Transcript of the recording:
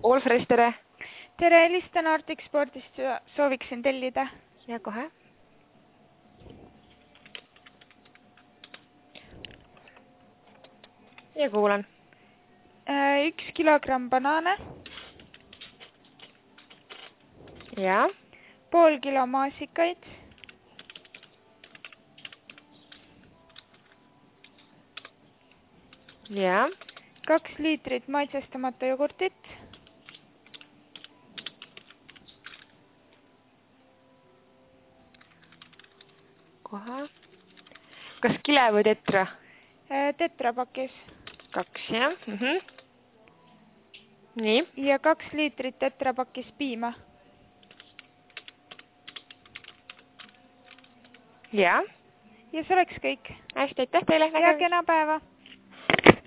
Olfres, tere! Tere, helistan Arctic Spordist, sooviksin tellida. Ja kohe. Ja kuulan. 1 kilogramm banaane. Ja. Pool kilo maasikaid. Ja. 2 liitrit maitsestamata jogurtit. Kohe. Kas kile või tetra? Tetrapakis. 2, jah. Nii. Ja 2 liitrit tetrapakis piima. Ja. Ja see oleks kõik. Hästi, aitäh teile. Ja kena päeva.